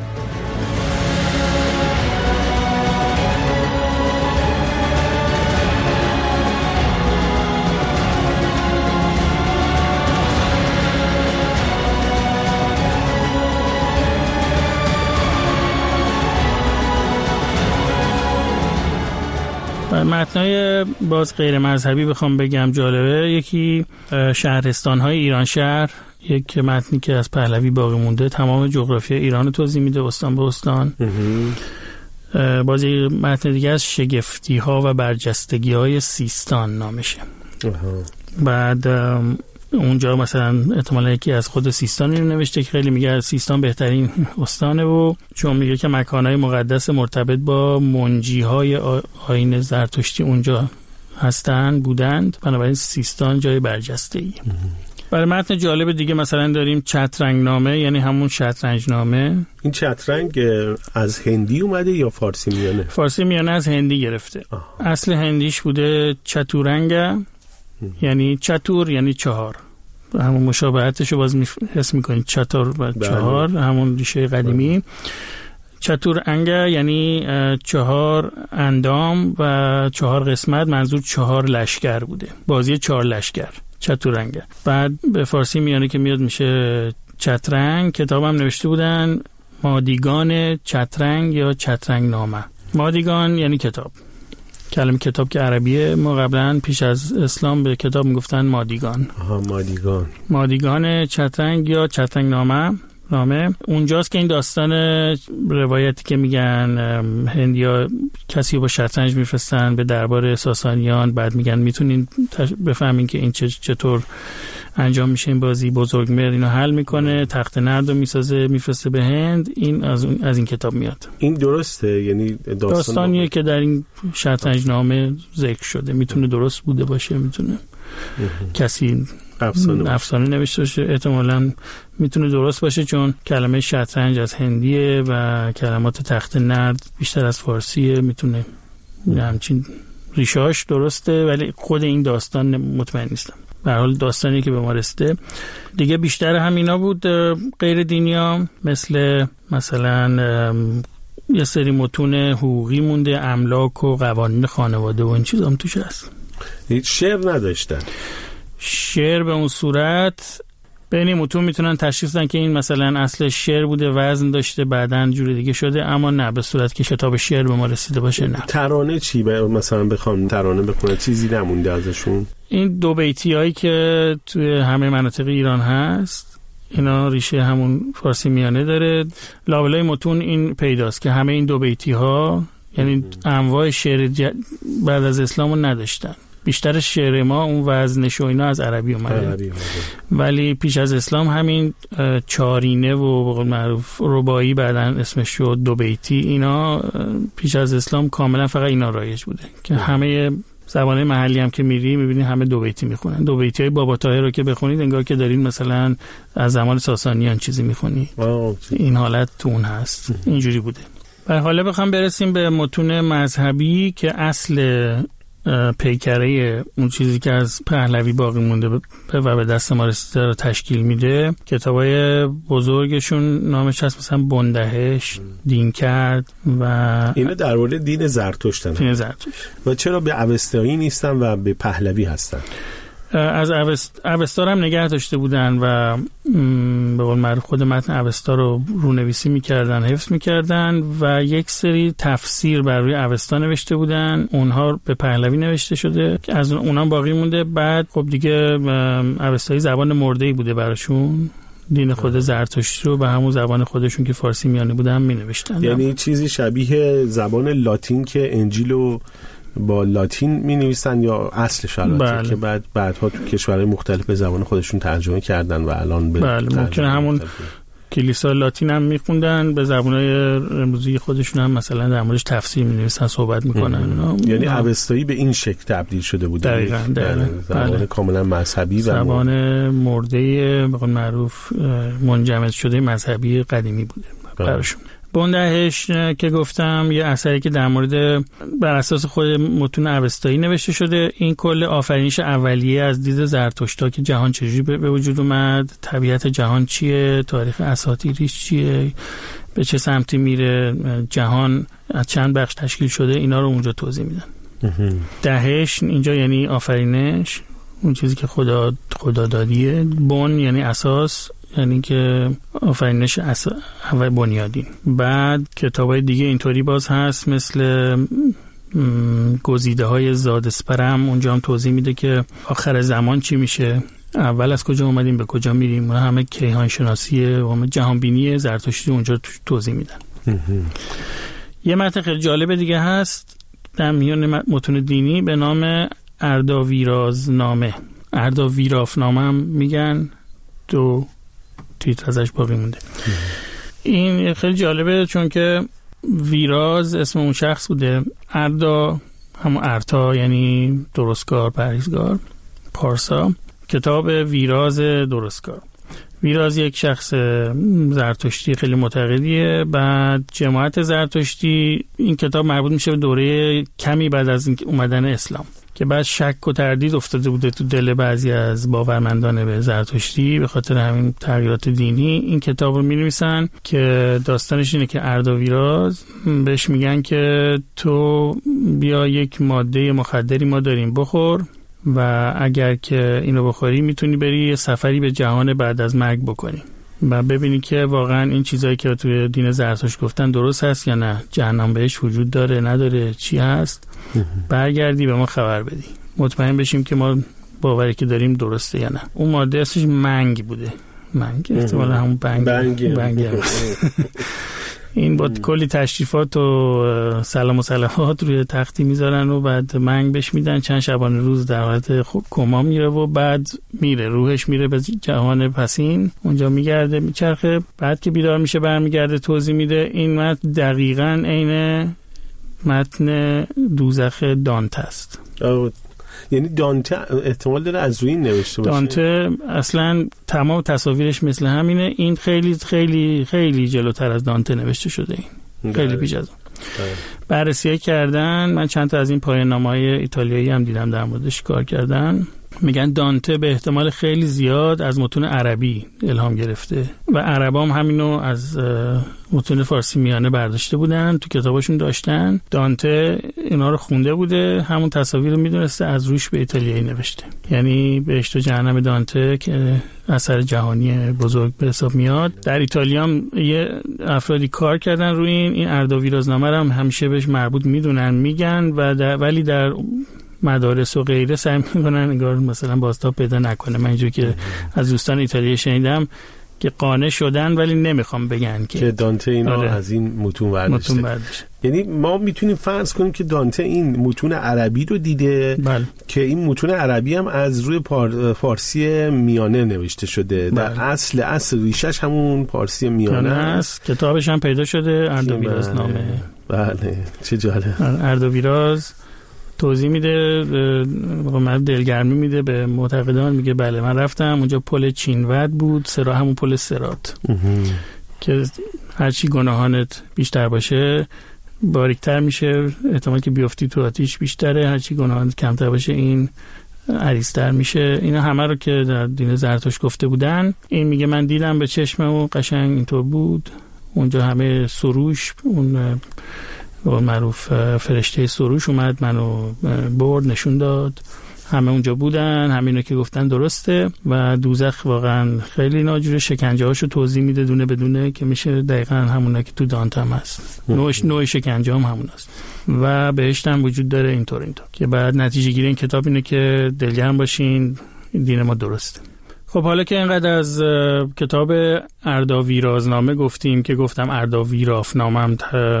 متنای باز غیر مذهبی بخوام بگم جالبه، یکی شهرستان‌های ایران شهر، یک متنی که از پهلوی باقی مونده، تمام جغرافی ایران رو توضیح میده استان به استان. باز یک متن دیگه از شگفتی‌ها و برجستگی‌های سیستان نامشه. بعد اونجا مثلا احتمالاً یکی از خود سیستان رو نوشته که خیلی میگه سیستان بهترین استانه، و چون میگه که مکانهای مقدس مرتبط با منجیهای آیین زرتشتی اونجا بودند، بنابراین سیستان جای برجسته‌ای. برای متن جالب دیگه مثلا داریم چترنگ نامه، یعنی همون شطرنج نامه. این چترنگ از هندی اومده یا فارسی میانه؟ فارسی میانه از هندی گرفته. اصل هندیش بوده چتورنگ، یعنی چتور یعنی چهار، همون مشابهتش رو باز حس میکنید، چتور و چهار همون ریشه قدیمی. چتور انگه یعنی چهار اندام و چهار قسمت، منظور چهار لشکر بوده، بازی چهار لشکر چتورنگه. بعد به فارسی میانه که میاد میشه چترنگ. کتاب هم نوشته بودن مادیگان چترنگ یا چترنگ نامه. مادیگان یعنی کتاب، کلمه کتاب که عربیه، ما قبلا پیش از اسلام به کتاب میگفتن مادیگان. مادیگان چترنگ یا چترنگ نامه. اونجاست که این داستان روایتی که میگن هندیا کسی با شطرنج میفرستن به دربار ساسانیان، بعد میگن میتونین بفهمین که این چطور انجام میشه این بازی، بزرگمهر اینو حل میکنه، تخت نرد رو میسازه میفرسته به هند. این از این کتاب میاد. این درسته؟ یعنی داستانیه که در این شطرنج نامه ذکر شده، میتونه درست بوده باشه، میتونه کسی افسانه نوشته باشه، احتمالاً میتونه درست باشه، چون کلمه شطرنج از هندیه و کلمات تخت نرد بیشتر از فارسیه، میتونه همچین ریشه‌اش درسته، ولی خود این داستان مطمئن نیستم. به هر حال داستانی که به ما رسیده دیگه بیشتر همینا بود. غیر دینیا مثلا یه سری متون حقوقی مونده، املاک و قوانین خانواده و این چیزا هم توش هست. شعر نداشتن. شعر به اون صورت بین متون میتونن تشخیص بدن که این مثلا اصل شعر بوده، وزن داشته، بعدن جور دیگه شده، اما نه به صورت که کتاب شعر به ما رسیده باشه. نه. ترانه چی؟ مثلا بخوام ترانه بخونه چیزی نمونده ازشون؟ این دو بیتی هایی که توی همه مناطق ایران هست، اینا ریشه همون فارسی میانه داره. لابلای متون این پیداست که همه این دو بیتی ها، یعنی انواع شعر بعد از اسلام رو نداشتن، بیشتر شعر ما اون وزنش و اینا از عربی اومده. ولی پیش از اسلام همین چارینه و به قول معروف رباعی بعدن اسمش شد دو بیتی، اینا پیش از اسلام کاملا فقط اینا رایج بوده که همه زبانه محلی هم که میری میبینی همه دو بیتی میخونن. دو بیتی های بابا طاهر رو که بخونید انگار که دارین مثلا از زمان ساسانیان چیزی میخونی. این حالت تو اون هست. اینجوری بوده. و حالا بخوام برسیم به متون مذهبی که اصل پیکره اون چیزی که از پهلوی باقی مونده و به دست ما رسیده رو تشکیل میده. کتابای بزرگشون نامش هست مثلا بندهش، دین کرد و اینا در مورد دین زرتشتن. دین زرتشت. و چرا به اوستایی نیستن و به پهلوی هستن؟ از اوستا هم نگه داشته بودن و به قول معروف خود متن اوستا رو رونویسی میکردن، حفظ میکردن و یک سری تفسیر بر روی اوستا نوشته بودن، اونها به پهلوی نوشته شده که از اونها باقی مونده. بعد خب دیگه اوستایی زبان مرده‌ای بوده براشون، دین خود زرتشتی رو به همون زبان خودشون که فارسی میانه بوده هم مینوشتن. یعنی چیزی شبیه زبان لاتین که انجیل رو با لاتین می نویسن یا اصلش البته که بعدها تو کشورهای مختلف به زبان خودشون ترجمه کردن و الان به ممکنه همون کلیسا لاتین هم میخوندن، به زبانهای امروزی خودشون هم مثلا در موردش تفسیر می نویسن، صحبت میکنن. یعنی اوستایی به این شکل تبدیل شده بود. دقیقاً. زبان کاملا مذهبی و زبان مرده به قول معروف منجمد شده مذهبی قدیمی بوده براشون. بندهش که گفتم یه اثری که در مورد بر اساس خود متون اوستایی نوشته شده. این کل آفرینش اولیه از دید زرتشتا که جهان چجوری به وجود اومد، طبیعت جهان چیه، تاریخ اساطیریش چیه، به چه سمتی میره، جهان از چند بخش تشکیل شده، اینا رو اونجا توضیح میدن. دهش اینجا یعنی آفرینش، اون چیزی که خدا دادیه. بن یعنی اساس، یعنی که آفرینش اول بنیادین. بعد کتابای دیگه اینطوری باز هست مثل گزیده های زادسپرم، اونجا هم توضیح میده که آخر زمان چی میشه، اول از کجا اومدیم به کجا میریم، همه کیهان شناسی و همه جهان بینی زرتشتی اونجا توضیح میدن. یه متن خیلی جالب دیگه هست در میان متون دینی به نام ارداویرازنامه، ارداویرافنامه هم میگن، دو تیتر ازش باقی مونده. این خیلی جالبه چون که ویراز اسم اون شخص بوده، اردا همون ارتا یعنی درستکار، پرهیزگار، پارسا. کتاب ویراز درستکار. ویراز یک شخص زرتشتی خیلی معتقدیه. بعد جماعت زرتشتی، این کتاب مربوط میشه به دوره کمی بعد از اومدن اسلام که بعد شک و تردید افتاده بوده تو دل بعضی از باورمندان به زرتشتی به خاطر همین تغییرات دینی. این کتاب رو می‌نویسن که داستانش اینه که ارداویراز بهش میگن که تو بیا یک ماده مخدری ما داریم بخور و اگر که اینو بخوری میتونی بری یه سفری به جهان بعد از مرگ بکنی و ببینی که واقعا این چیزایی که توی دین زرتشت گفتن درست هست یا نه، جهنم بهش وجود داره نداره، چی هست، برگردی به ما خبر بدی، مطمئن بشیم که ما باوری که داریم درسته یا نه. اون ماده اسمش منگ بوده. منگ احتمالا همون بنگ. این با کلی تشریفات و سلام و صلوات روی تختی میذارن و بعد منگ بهش میدن، چند شبانه روز در حالت کما میره و بعد میره، روحش میره به جهان پسین، اونجا میگرده میچرخه، بعد که بیدار میشه برمیگرده توضیح میده. این متن دقیقاً عین متن دوزخ دانته است. یعنی دانته احتمال داره از روی این نوشته باشه. دانته اصلا تمام تصاویرش مثل همینه. این خیلی خیلی خیلی جلوتر از دانته نوشته شده. این خیلی پیش از اون بررسی کردن. من چند تا از این پایان نامه‌های ایتالیایی هم دیدم در موردش کار کردن. میگن دانته به احتمال خیلی زیاد از متون عربی الهام گرفته و عربام همینو از متون فارسی میانه برداشته بودن، تو کتاباشون داشتن. دانته اینا رو خونده بوده، همون تصاویر رو میدونسته، از روش به ایتالیایی نوشته. یعنی بهشت و جهنم دانته که اثر جهانی بزرگ به حساب میاد. در ایتالیا هم یه افرادی کار کردن روی این ارداویرازنامه رو هم همیشه بهش مربوط میدونن، میگن ولی در مدارس و غیره سعی میکنن انگار مثلا بازتاب پیدا نکنه. من اینجوری که از دوستان ایتالیایی شنیدم که قانع شدن ولی نمیخوام بگن که دانته اینا از این متون برداشته. یعنی ما میتونیم فرض کنیم که دانته این متون عربی رو دیده. بله. که این متون عربی هم از روی فارسی میانه نوشته شده. بله. در اصل ریشش همون فارسی میانه است. کتابش هم پیدا شده، اردویراز نامه. بله چه جالب. اردویراز توضیح میده، من دلگرمی میده به معتقدان، میگه بله من رفتم اونجا پل چینود بود، همون پل صراط که هرچی گناهانت بیشتر باشه باریکتر میشه، احتمال که بیفتی تو آتیش بیشتره، هرچی گناهانت کمتر باشه این عریض‌تر میشه. اینا همه رو که در دین زرتشت گفته بودن. این میگه من دیدم به چشمم و قشنگ اینطور بود. اونجا همه سروش، اون معروف فرشته سروش اومد منو برد نشون داد، همه اونجا بودن، همینو که گفتن درسته. و دوزخ واقعا خیلی ناجوره، شکنجه هاشو توضیح میده دونه بدونه که میشه دقیقا همونه که تو دانته هم هست، نوع شکنجه هم همون هست. و بهشت هم وجود داره اینطور که بعد نتیجه گیری این کتاب اینه که دلگرم باشین، دین ما درسته. خب حالا که اینقدر از کتاب اردویرازنامه گفتیم که گفتم اردویرافنامه هم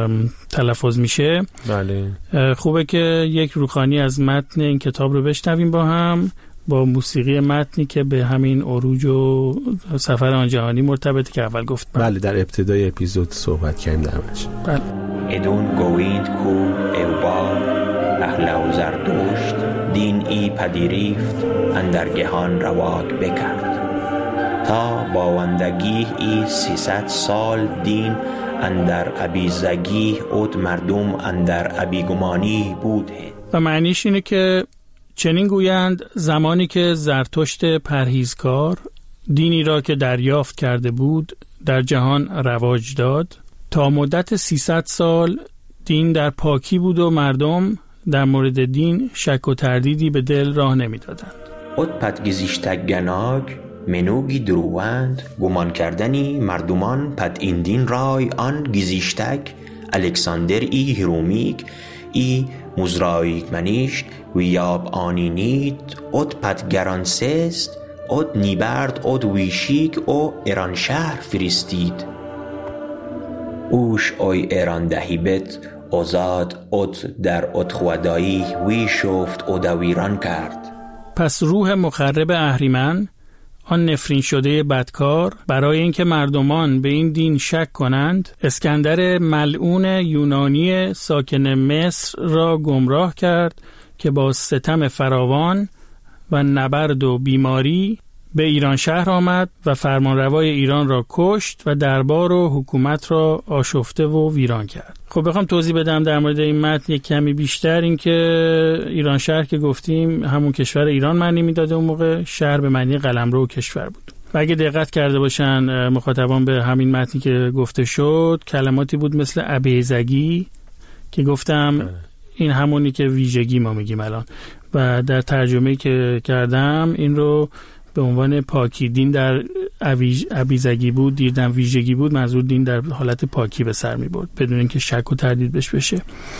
تلفظ میشه. بله. خوبه که یک روخانی از متن این کتاب رو بشنویم با هم، با موسیقی متنی که به همین عروج و سفر آن جهانی مرتبطه که اول گفت. بله در ابتدای اپیزود صحبت کردیم درش. بله. ادون گویند کو اوبا اهل و زردشت دین ای پدیریفت اندرگهان رواق بکرد تا باوندگی ای 300 سال دین اندر ابیزگی اد مردم اندر ابیگمانی بود. و معنیش اینه که چنین گویند زمانی که زرتشت پرهیزکار دینی را که دریافت کرده بود در جهان رواج داد، تا مدت 300 سال دین در پاکی بود و مردم در مورد دین شک و تردیدی به دل راه نمی دادند. اد پدگزیشتگ گناگ منوگی دروند گمان کردنی مردمان پد این دین رای آن گزیشتگ الکساندر ای هرومیک ای مزرایک منیشت و یاب آنینید اد پد گرانسست اد نیبرد اد ویشیک او ایران شهر فرستید اوش اوی ایران دهیبت ازاد اد در اد خودایی وی شفت اد ویران کرد. پس روح مخرب اهریمن، آن نفرین شده بدکار، برای اینکه مردمان به این دین شک کنند اسکندر ملعون یونانی ساکن مصر را گمراه کرد که با ستم فراوان و نبرد و بیماری به ایران شهر آمد و فرمانروای ایران را کشت و دربار و حکومت را آشفته و ویران کرد. خب بخوام توضیح بدم در مورد این متن یک کمی بیشتر، این که ایران شهر که گفتیم همون کشور ایران معنی میداده، اون موقع شهر به معنی قلمرو و کشور بود. و اگه دقت کرده باشن مخاطبان به همین متنی که گفته شد، کلماتی بود مثل ابیزگی که گفتم این همونی که ویژگی ما میگیم الان، و در ترجمه‌ای که کردم این رو به عنوان پاکی، دین در ابیزگی بود، دین در ویژگی بود، منظور دین در حالت پاکی به سر می برد بدون اینکه شک و تردید بشه.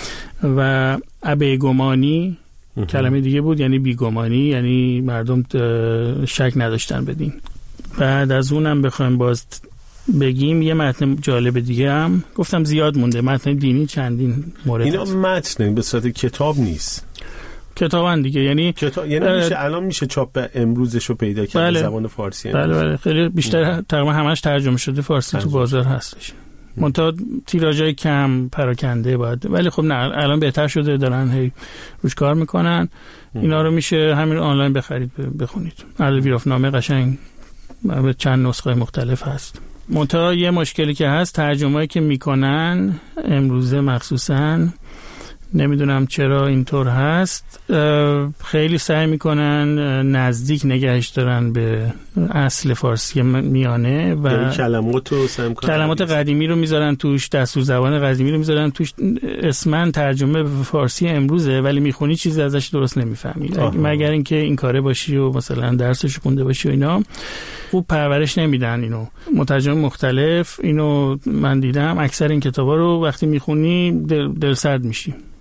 و ابیگمانی کلمه دیگه بود، یعنی بیگمانی، یعنی مردم شک نداشتن به دین. بعد از اونم بخوایم باز بگیم یه متن جالب دیگه هم گفتم زیاد مونده، متن دینی چندین مورد اینا متن به صورت کتاب نیست، کتابن دیگه، یعنی میشه الان میشه چاپ امروزشو پیدا کرد. بله. زبان فارسی. بله خیلی بیشتر تقریبا همش ترجمه شده فارسی تو بازار هستش. منتها تیراژای کم پراکنده باید، ولی خب نه الان بهتر شده، دارن هی روش کار میکنن. اینا رو میشه همین آنلاین بخرید بخونید. اردویرافنامه قشنگ به چند نسخه مختلف هست. منتها یه مشکلی که هست، ترجمه‌ای که میکنن امروزه مخصوصاً نمیدونم چرا اینطور هست، خیلی سعی میکنن نزدیک نگهش دارن به اصل فارسی میانه و یعنی کلمات قدیمی رو میذارن توش، دستور زبان قدیمی رو میذارن توش، اسمن ترجمه به فارسی امروزه ولی میخونی چیزی ازش درست نمیفهمی، مگر اینکه این کاره باشی و مثلا درسش خونده باشی و اینا. خوب پرورش نمیدن اینو. مترجم مختلف اینو من دیدم، اکثر این کتابا رو وقتی میخونی دل سرد میشی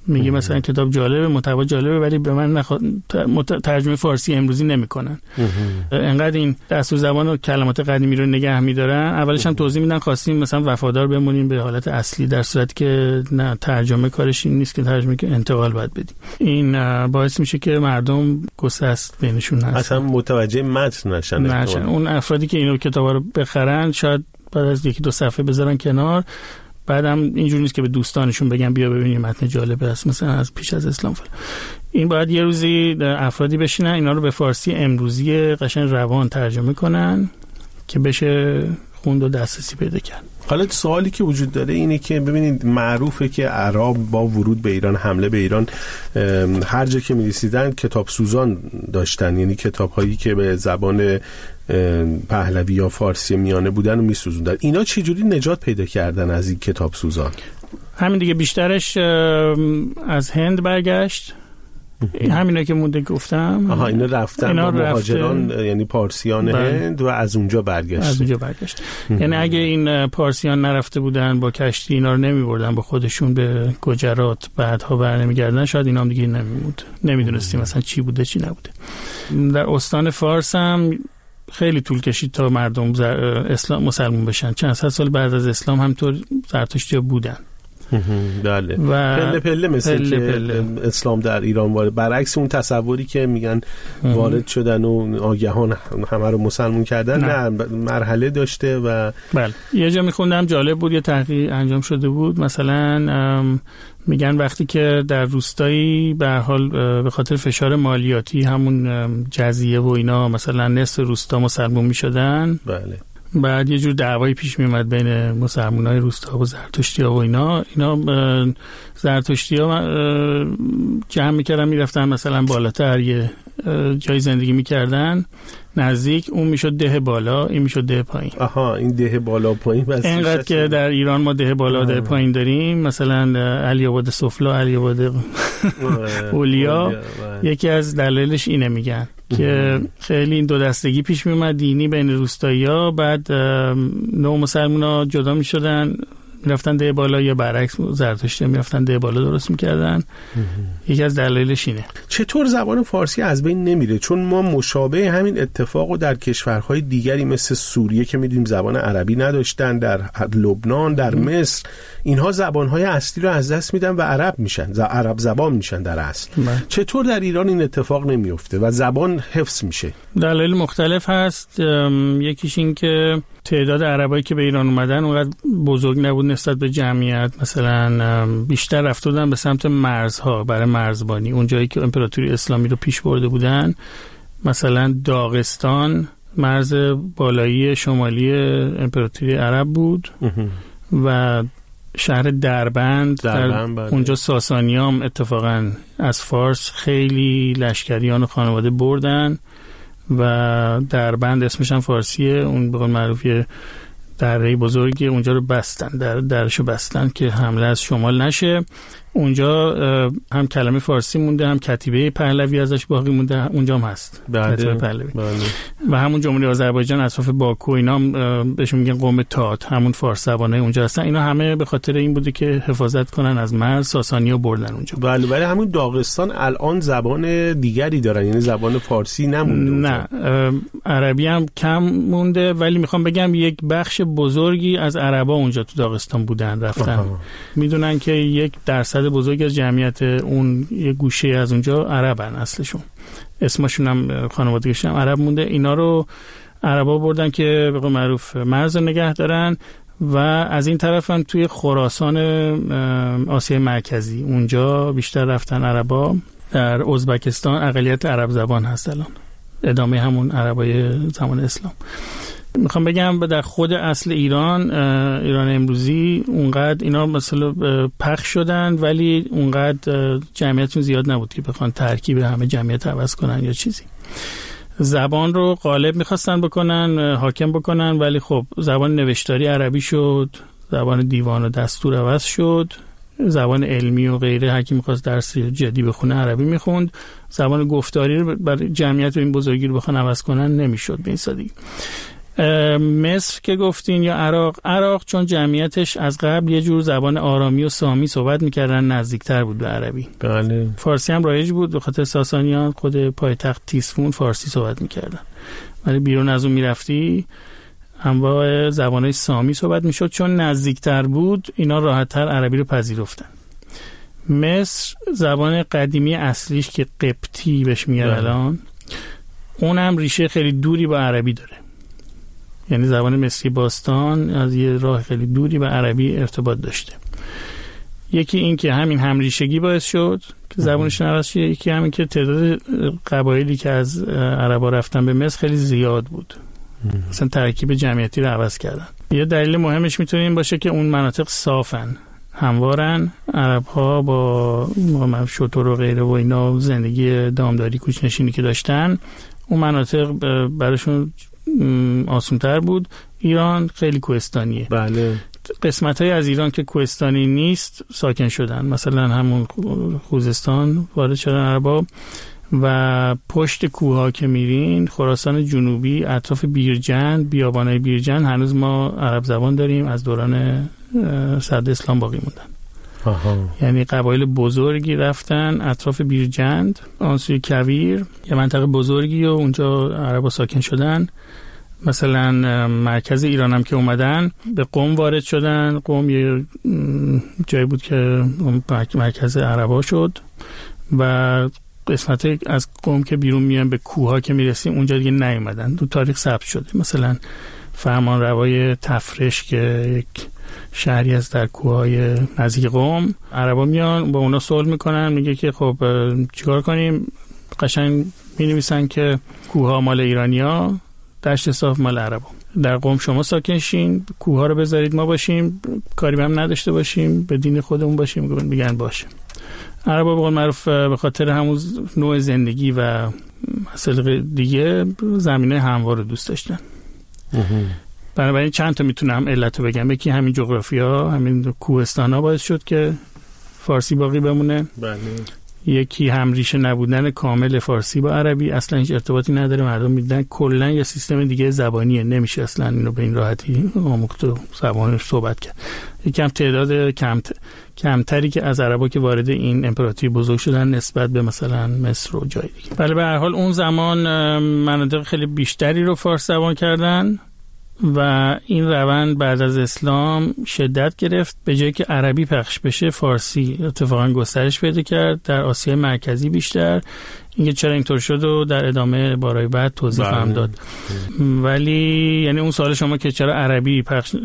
میگه مثلا کتاب جالبه، محتوا جالبه، ولی به من ترجمه فارسی امروزی نمیکنن. انقدر این دستور زبان و کلمات قدیمی رو نگه میدارن. اولش هم توضیح میدن خواستیم مثلا وفادار بمونیم به حالت اصلی، در صورتی که نه، ترجمه کارش این نیست که ترجمه که انتقال باید بدیم. این باعث میشه که مردم گسست بینشون هست، اصلا متوجه متن نشن. اون افرادی که اینو کتابا رو بخرن شاید بعد از یکی دو صفحه بذارن کنار، بعدم اینجوری نیست که به دوستانشون بگن بیا ببینیم متن جالبه است مثلا از پیش از اسلام فلان. این باید یه روزی افرادی بشینن اینا رو به فارسی امروزی قشنگ روان ترجمه کنن که بشه خوند و دسترسی پیدا کرد. حالا سوالی که وجود داره اینه که ببینید معروفه که عرب با ورود به ایران، حمله به ایران، هر جا که می‌رسیدن کتاب سوزان داشتن، یعنی کتاب‌هایی که به زبان پهلوی یا فارسی میانه بودن و میسوزوندن. اینا چجوری نجات پیدا کردن از این کتاب سوزان؟ همین دیگه، بیشترش از هند برگشت. همینا که مونده گفتم. اینا رفتن با مهاجران، یعنی پارسیان هند، و از اونجا برگشت. یعنی اگه این پارسیان نرفته بودن با کشتی اینا رو نمیبردن با خودشون به گجرات، بعدها برنمیگردن، شاید اینا هم دیگه نمیموند. نمیدونستیم مثلا چی بوده چی نبوده. در استان فارس هم خیلی طول کشید تا مردم اسلام مسلمون بشن. چند صد سال بعد از اسلام همطور زرتشتی‌ها بودن. بله. پله پله مثل که اسلام در ایران وارد، برعکس اون تصوری که میگن وارد شدن و آگهان همه رو مسلمون کردن، نه مرحله داشته. و بله، یه جا میخوندم جالب بود، یه تحقیق انجام شده بود، مثلا میگن وقتی که در روستایی به هر حال به خاطر فشار مالیاتی همون جزیه و اینا مثلا نصف روستا مسلمون میشدن، بله، بعد یه جور دعوایی پیش میومد بین مسلمانای روستا و زرتشتی‌ها و اینا زرتشتی‌ها جمع میکردن میرفتن مثلا بالاتر یه جای زندگی میکردن نزدیک، اون میشد ده بالا، این میشد ده پایین. این ده بالا پایین بس اینقدر که در ایران ما ده بالا ده پایین داریم، مثلا علی آباد سفلا، علی آباد اولیا، یکی از دلایلش اینه میگن که خیلی این دو دستگی پیش می اومد دینی بین روستایی‌ها، بعد نو مسلمان‌ها جدا می شدن میرفتن ده بالا، یا برعکس زرتشتی‌ها میرفتن ده بالا درست میکردن. یکی از دلایلش اینه. چطور زبان فارسی از بین نمیره؟ چون ما مشابه همین اتفاقو در کشورهای دیگری مثل سوریه که میدونیم زبان عربی نداشتن، در لبنان، در مصر، اینها زبانهای اصلی رو از دست میدن و عرب میشن، عرب زبان میشن در اصل. چطور در ایران این اتفاق نمیفته و زبان حفظ میشه؟ دلایل مختلف هست. یکیش این که تعداد عربایی که به ایران اومدن اونقدر بزرگ نبود نسبت به جمعیت. مثلا بیشتر رفته بودن به سمت مرزها برای مرزبانی، اون جایی که امپراتوری اسلامی رو پیش برده بودن. مثلا داغستان مرز بالایی شمالی امپراتوری عرب بود و شهر دربند اونجا ساسانیام اتفاقا از فارس خیلی لشکریان و خانواده بردن و دربند اسمش هم فارسیه، اون به قول معروف یه دره بزرگی، اونجا رو بستن، درشو بستن که حمله از شمال نشه. اونجا هم کلمه فارسی مونده، هم کتیبه پهلوی ازش باقی مونده، اونجا هم هست کتیبه پهلوی. و همون جمهوری آذربایجان اطراف باکو اینا بهشون میگن قوم تات، همون فارس زبانه اونجا هستن. اینا همه به خاطر این بوده که حفاظت کنن از مرز، ساسانی‌ها بردن اونجا. بله، ولی همون داغستان الان زبان دیگری دارن، یعنی زبان فارسی نمونده. نه، عربی هم کم مونده، ولی میخوام بگم یک بخش بزرگی از عربا اونجا تو داغستان بودن، رفتن. میدونن که 1% بزرگ از جمعیت اون یه گوشه از اونجا عربن اصلشون، اسمشون هم خانوادگیشون هم عرب مونده. اینا رو عربا بردن که به قول معروف مرز رو نگه دارن. و از این طرف هم توی خراسان آسیای مرکزی اونجا بیشتر رفتن عربا. در ازبکستان اقلیت عرب زبان هست الان، ادامه همون عربای زمان اسلام. میخوام بگم در خود اصل ایران امروزی اونقدر اینا مثلا پخش شدن، ولی اونقدر جمعیتشون زیاد نبود که بخوان ترکیب همه جمعیت عوض کنن یا چیزی. زبان رو غالب میخواستن بکنن، حاکم بکنن، ولی خب زبان نوشتاری عربی شد، زبان دیوان و دستور عوض شد، زبان علمی و غیره هر کی می‌خواست درس جدی بخونه عربی می‌خوند. زبان گفتاری رو برای جمعیت این بزرگی رو بخوان عوض کنن نمی‌شد به این سادگی. مصر که گفتین یا عراق چون جمعیتش از قبل یه جور زبان آرامی و سامی صحبت میکردن، نزدیکتر بود به عربی. بله. فارسی هم رایج بود به خاطر ساسانیان، خود پایتخت تیسفون فارسی صحبت میکردن، ولی بیرون از اون میرفتی انواع زبانهای سامی صحبت میشد. چون نزدیکتر بود اینا راحت‌تر عربی رو پذیرفتن. مصر زبان قدیمی اصلیش که قبطی بهش میگن الان، اونم ریشه خیلی دوری با عربی داره. یعنی زبان مصری باستان از یه راه خیلی دوری به عربی ارتباط داشته. یکی این که همین همریشگی باعث شد که زبانشون عوض شه، یکی همین که تعداد قبایلی که از عربا رفتن به مصر خیلی زیاد بود، مثلا ترکیب جمعیتی رو عوض کردن. یه دلیل مهمش میتونه این باشه که اون مناطق صافن، هموارن، عرب‌ها با شتر و غیره و اینا زندگی دامداری کوچ‌نشینی که داشتن، اون مناطق براشون آسون‌تر بود. ایران خیلی کوهستانیه. بله. قسمت‌های از ایران که کوهستانی نیست ساکن شدن، مثلا همون خوزستان وارد شدن عربا و پشت کوه‌ها که میرین، خراسان جنوبی، اطراف بیرجند، بیابانای بیرجند، هنوز ما عرب زبان داریم، از دوران صدر اسلام باقی موندن. یعنی قبایل بزرگی رفتن اطراف بیرجند، آنسوی کویر، یه منطقه بزرگی و اونجا عربا ساکن شدن. مثلا مرکز ایران هم که اومدن به قم وارد شدن. قم یه جایی بود که مرکز عربا شد و قسمت از قم که بیرون میان به کوها که میرسیم اونجا دیگه نیومدن، تو تاریخ ثبت شده. مثلا فرمانروای تفرش که یک شهری است در کوههای نزدیک قم، عربا میان با اونا صلح میکنن، میگه که خب چیکار کنیم؟ قشنگ مینویسن که کوها مال ایرانیا، دشت صاف مال عربا. در قم شما ساکن شین، کوها رو بذارید ما باشیم، کاری به هم نداشته باشیم، به دین خودمون باشیم. میگن باشه. عربا به قول معروف به خاطر همون نوع زندگی و مسائل دیگه زمینه هموار رو دوست داشتن. بنابراین چند تا میتونم علت رو بگم. یکی همین جغرافیا، همین کوهستانا باعث شد که فارسی باقی بمونه. بله. یکی هم ریشه نبودن کامل فارسی با عربی، اصلا هیچ ارتباطی نداره، مردم میدن کلا یه سیستم دیگه زبانیه، نمیشه اصلا اینو به این راحتی آموخت و زبانش صحبت کرد. یکم تعداد کمتری که از عربا که وارد این امپراتوری بزرگ شدن نسبت به مثلا مصر و جای دیگه. بله، به هر حال اون زمان مناطق خیلی بیشتری رو فارس زبان کردن و این روند بعد از اسلام شدت گرفت. به جایی که عربی پخش بشه، فارسی اتفاقا گسترش پیدا کرد در آسیای مرکزی بیشتر. اینکه چرا اینطور شد و در ادامه بارهای بعد توضیح خواهم داد. ولی یعنی اون سوال شما که چرا عربی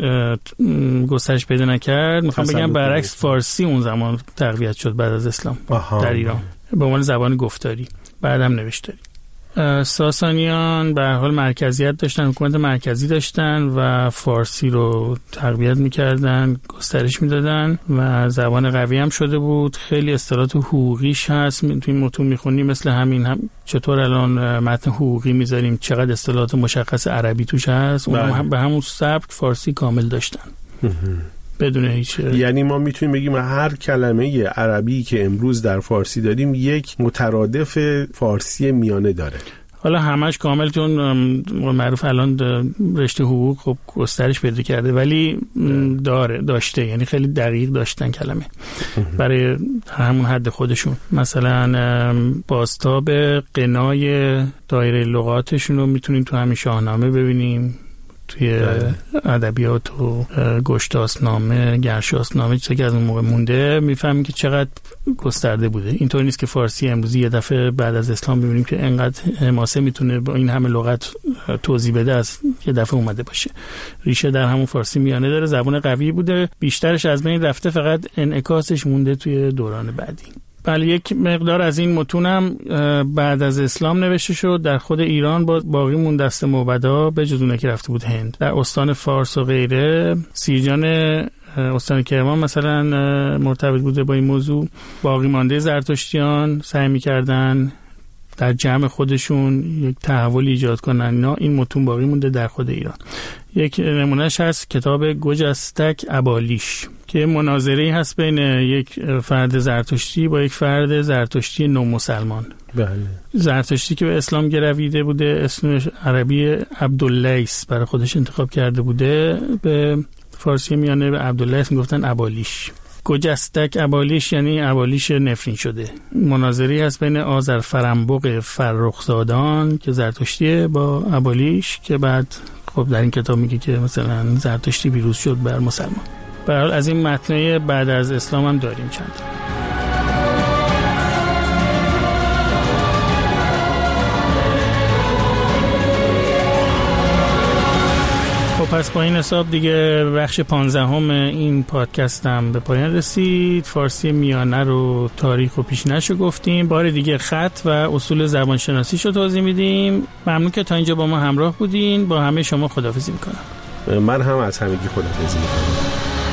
گسترش پیدا نکرد، میخوام بگم برعکس فارسی اون زمان تقویت شد بعد از اسلام در ایران به عنوان زبان گفتاری، بعدم نوشتاری. ساسانیان به هر حال مرکزیت داشتن، حکومت مرکزی داشتن و فارسی رو تقویت میکردن، گسترش میدادن و زبان قوی هم شده بود. خیلی اصطلاحات حقوقیش هست، توی این متون میخونیم، مثل همین چطور الان متن حقوقی میذاریم چقدر اصطلاحات مشخص عربی توش هست، اون هم به همون سبک فارسی کامل داشتن بدون هیچ. یعنی ما میتونیم بگیم هر کلمه عربی که امروز در فارسی داریم یک مترادف فارسی میانه داره. حالا همش کامل چون معروف الان رشته حقوق خب گسترش پیدا کرده، ولی داشته، یعنی خیلی دقیق داشتن کلمه برای همون حد خودشون. مثلا بازتاب قنای دایره لغاتشون رو میتونیم تو همین شاهنامه ببینیم، توی ادبیات و گشتاسنامه، گرشاسنامه، چیزی که از اون موقع مونده، میفهمیم که چقدر گسترده بوده. اینطور نیست که فارسی امروزی یه دفعه بعد از اسلام ببینیم که انقدر حماسه میتونه با این همه لغت توضیح بده از یه دفعه اومده باشه. ریشه در همون فارسی میانه داره، زبان قوی بوده، بیشترش از بین رفته، فقط انعکاسش مونده توی دوران بعدی. بله، یک مقدار از این متونم بعد از اسلام نوشته شد. در خود ایران باقی مون دست موبدا، به جز اونه که رفته بود هند. در استان فارس و غیره، سیرجان استان کرمان مثلا مرتبط بوده با این موضوع. باقی مانده زرتشتیان سعی می‌کردن در جمع خودشون یک تحول ایجاد کنن. نه، این متون باقی مونده در خود ایران. یک نمونهش هست کتاب گجستک ابالیش که مناظری هست بین یک فرد زرتشتی با یک فرد زرتشتی نومسلمان. بله. زرتشتی که به اسلام گرویده بوده، اسمش عربی عبداللیس برای خودش انتخاب کرده بوده، به فارسی میانه به عبداللیس میگفتن ابالیش. گجستک ابالیش یعنی ابالیش نفرین شده. مناظری هست بین آذرفرنبوق فرخزادان که زرتشتیه با ابالیش که بعد خب در این کتاب میگه که مثلا زرتشتی پیروز شد بر مسلمان. به هر حال از این متنای بعد از اسلام هم داریم چند. پس با این حساب دیگه بخش 15 این پادکست هم به پایان رسید. فارسی میانه رو، تاریخ و پیشینه‌اش رو گفتیم. بار دیگه خط و اصول زبانشناسیش رو توضیح میدیم. ممنون که تا اینجا با ما همراه بودین. با همه شما خداحافظی میکنم. من هم از همگی خداحافظی میکنم.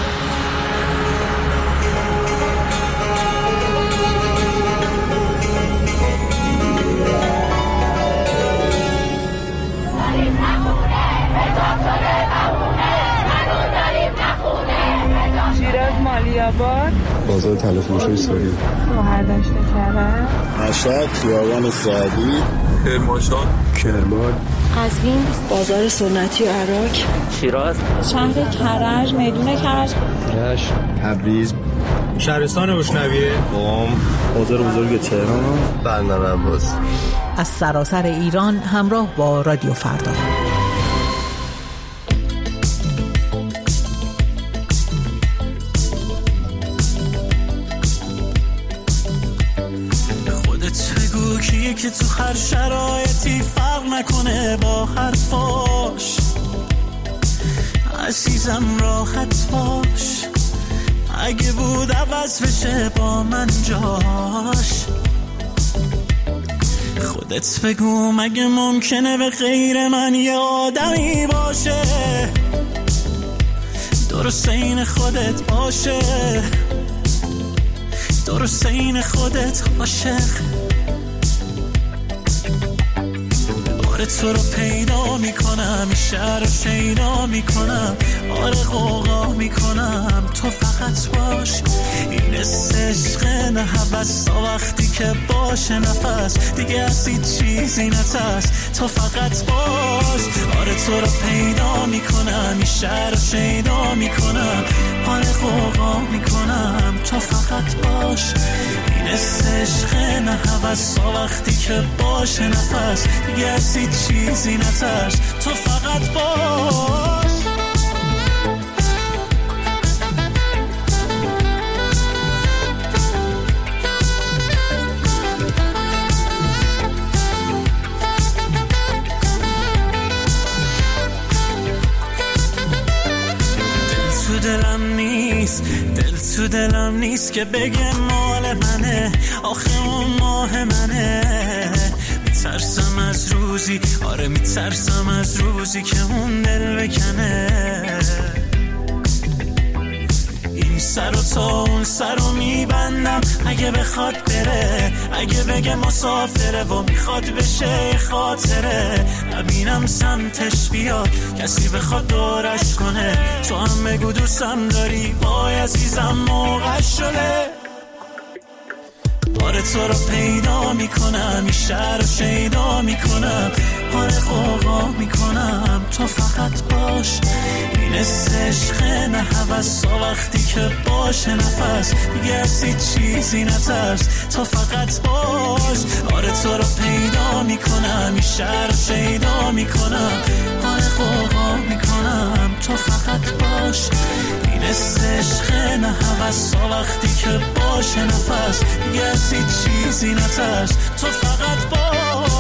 بازار طلا فروش اسرائیل، مهردشت کرد، مشهد، خیابان سعدی، کرمانشاه، کرمان، قزوین، بازار سنتی عراق، شیراز، شهر کرج، میدون کرج، رشت، تبریز، شهرستان روشنویه، قم، بازار بزرگ تهران، بندر عباس. از سراسر ایران همراه با رادیو فردا. که تو هر شرایطی فرق نکنه با حرفاش. عزیزم راحت باش، اگه بود عوض بشه با من جاش. خودت بگو مگه ممکنه به غیر من یه آدمی باشه درست این خودت باشه، درست این خودت عاشق. تو رو پیدا میکنم، این شهر رو شیدا میکنم، آره غوغا میکنم، تو فقط باش. این عشق نه هوسا، وقتی که باشه نفس دیگه از هیچ چیزی نترس، تو فقط باش. آره تو رو پیدا میکنم، این شهر رو شیدا میکنم، آره غوغا میکنم، تو فقط باش. این عشق نه هوسا، وقتی که باشه نفس دیگه از هیچ چیزی نترس، تو فقط باش. دل تو دلم نیست که بگه مال منه، آخه اون ماه منه. میترسم از روزی، آره میترسم از روزی که اون دل بکنه. این سر و تا اون سر رو میبندم اگه بخواد بره، اگه بگه مسافره و میخواد بشه خاطره. نبینم سمتش بیاد کسی بخواد دورش کنه، تو هم بگو دوستم داری، وای عزیزم موقع شده. آره تو رو پیدا میکنم، این شهر رو شیدا میکنم، آره غوغا میکنم، تو فقط باش. این عشق نه هوسا، وقتی که باشه نفس دیگه از هیچ چیزی نترس، تو فقط باش. آره تو رو پیدا میکنم، این شهر رو شیدا میکنم، آره غوغا میکنم، تو فقط باش. این عشق نه هوسا، وقتی که باشه نفس دیگه از هیچ چیزی نترس، تو فقط باش.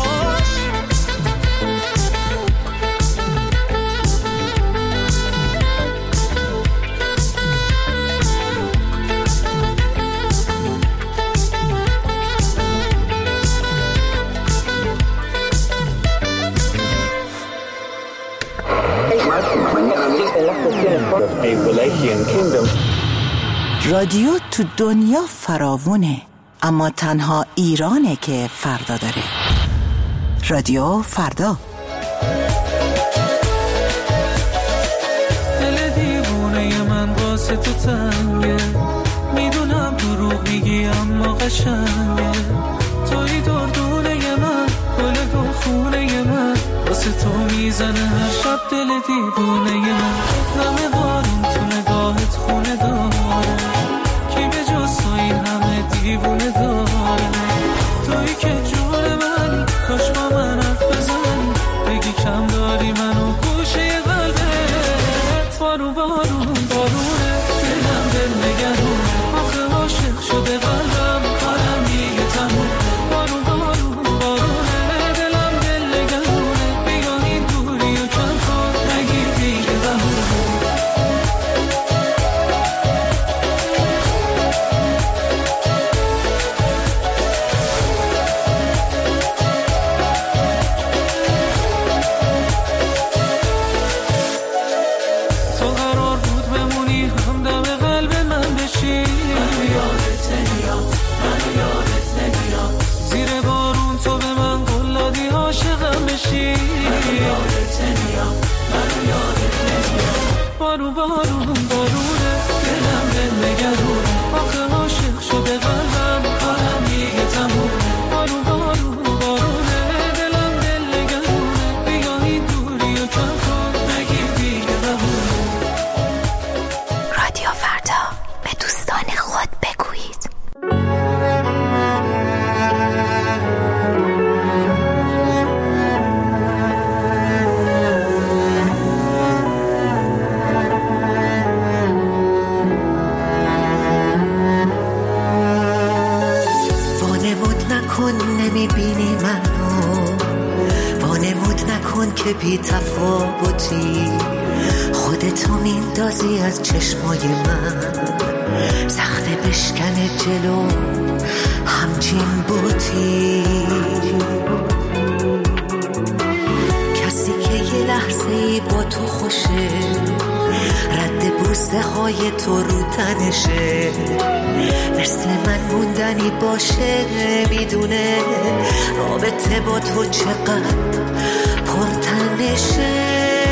رادیو تو دنیا فراوونه، اما تنها ایرانه که فردا داره. رادیو فردا. دل دیوونه من من واسه تو تنگه، میدونم دروغ میگی اما قشنگه. توی دردونه من، گل گل خونه من، واسه تو میزنه هر شب دل دیوونه من. نمه بارون تو نگاهت خونه داره، کی به جز تو این همه دیوونه داره. توی که جون منی، کاش با من حرف بزنی، بگی کم داری منو گوشه قلبت. بارون بارون بارونه، دلم دل نگرونه، آخه عاشق شده قلبم، کارم دیگه تموم. بارون بارون بارونه، دلم دل نگرونه، بیا این دوری و کم کن، نگیر دیگه بهونه. بارون بارون بارونه، دلم دل نگرونه، آخه عاشق شده قلبم، کارم دیگه تمومه. بارون بارون بارونه، دلم دل نگرونه، بیا این دوری و کم کن، نگیر دیگه بهونه. رادیو فردا، به دوستان خود بگویید. نمیبینی منو، وانمود نکن که بی تفاوتی، خودتو میندازی از چشمای من، سخته بشکنه جلو همچین بوتی. کسی که یه لحظه‌ای با تو خوشه، رد بوسه های تو رو تنشه، مثل من موندنی باشه، میدونه رابطه با تو چقدر پرتنشه.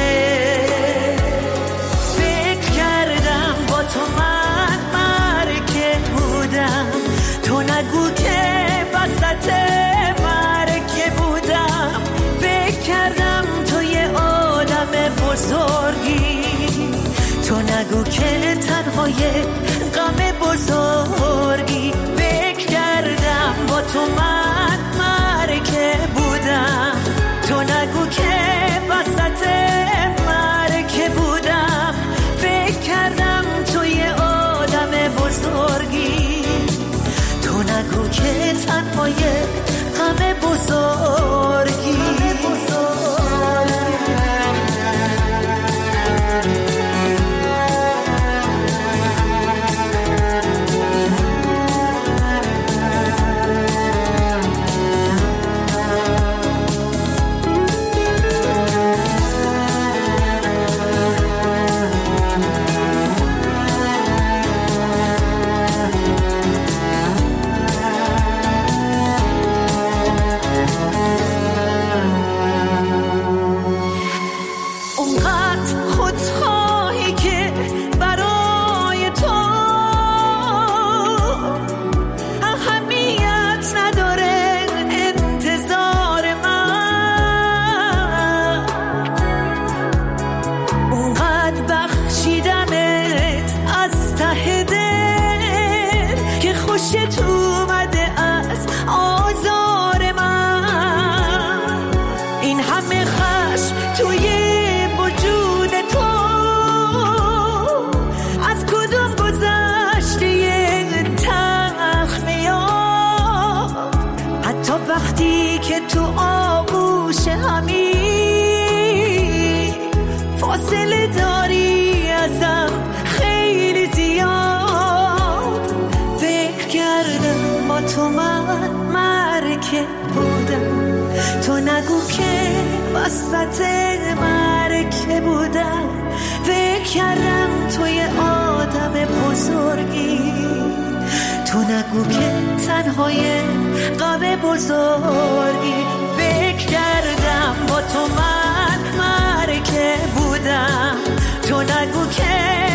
فکر کردم با تو من مرکه بودم، تو نگو که وسط مرکه بودم. فکر کردم تو یه آدم بزرگی، تو نگو که تنهای غم بزرگی. فکر کردم با تو من مرکه بودم، تو نگو که وسط مرکه بودم. فکر کردم تو یه آدم بزرگی، تو نگو که تنهای غم بزرگی. وقتی که تو آغوش همی فاصله داری ازم خیلی زیاد. فکر کردم با تو من مرکه بودم، تو نگو که وسط مرکه بودم. فکر کردم توی آدم بزرگی، تو نگو که تنهای غم بزرگی. فکر کردم با تو من مرکه بودم، تو نگو که